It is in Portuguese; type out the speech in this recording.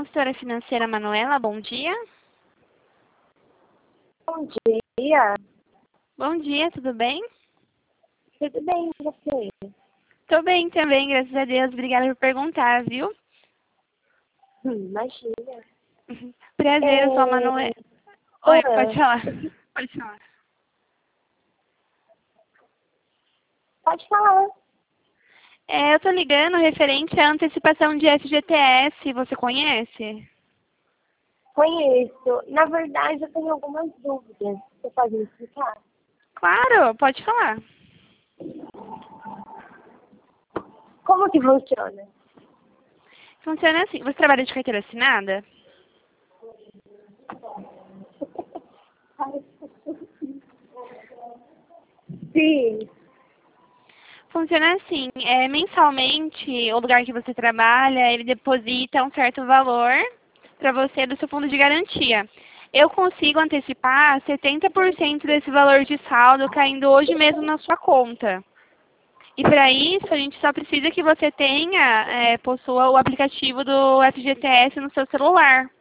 consultora financeira Manuela, bom dia. Bom dia. Bom dia, tudo bem? Tudo bem com você? Tô bem também, graças a Deus. Obrigada por perguntar, viu? Imagina. Prazer, eu sou a Manuela. Oi, pode falar. Pode falar. Pode falar. Eu tô ligando referente à antecipação de FGTS, você conhece? Conheço. Na verdade, eu tenho algumas dúvidas. Você pode me explicar? Claro, pode falar. Como que funciona? Funciona assim, você trabalha de carteira assinada? Sim. Funciona assim, mensalmente, o lugar que você trabalha, ele deposita um certo valor para você do seu fundo de garantia. Eu consigo antecipar 70% desse valor de saldo caindo hoje mesmo na sua conta. E para isso, a gente só precisa que você possua o aplicativo do FGTS no seu celular.